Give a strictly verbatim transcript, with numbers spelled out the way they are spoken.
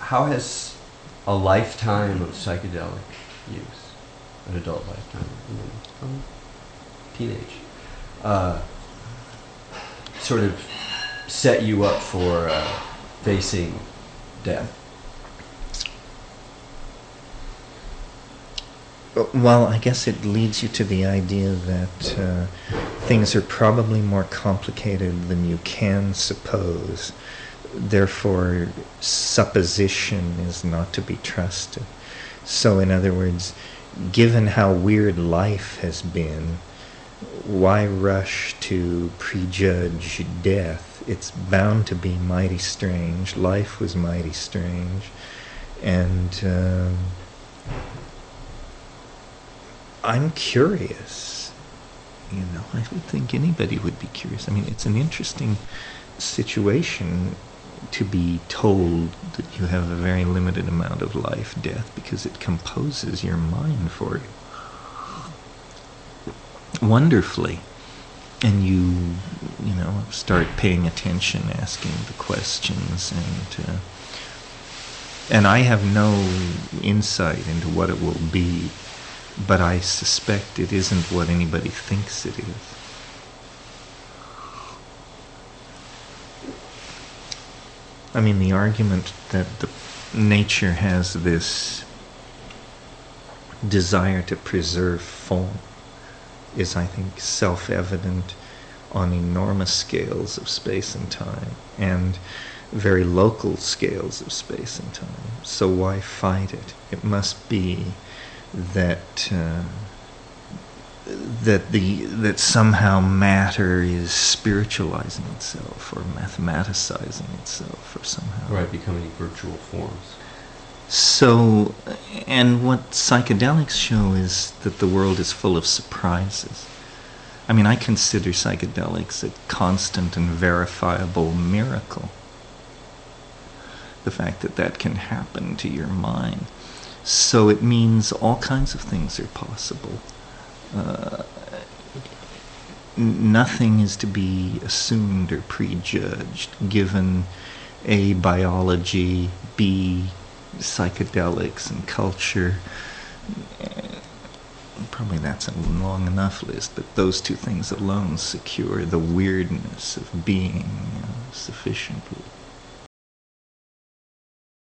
how has a lifetime of psychedelic use, an adult lifetime, you know, from teenage, uh, sort of set you up for uh, facing death? Well, I guess it leads you to the idea that uh, things are probably more complicated than you can suppose. Therefore, supposition is not to be trusted. So, in other words, given how weird life has been, why rush to prejudge death? It's bound to be mighty strange. Life was mighty strange. And um, I'm curious. You know, I would think anybody would be curious. I mean, it's an interesting situation to be told that you have a very limited amount of life, death, because it composes your mind for you wonderfully. And you, you know, start paying attention, asking the questions, and uh, and I have no insight into what it will be, but I suspect it isn't what anybody thinks it is. I mean, the argument that the nature has this desire to preserve form is, I think, self-evident on enormous scales of space and time, and very local scales of space and time. So why fight it? It must be that uh, that the that somehow matter is spiritualizing itself or mathematicizing itself or somehow Right, becoming virtual forms. So, and what psychedelics show is that the world is full of surprises. I mean, I consider psychedelics a constant and verifiable miracle. The fact that that can happen to your mind. So it means all kinds of things are possible. Uh, n- nothing is to be assumed or prejudged, given A, biology, B, psychedelics and culture. Probably that's a long enough list, but those two things alone secure the weirdness of being, you know, sufficiently.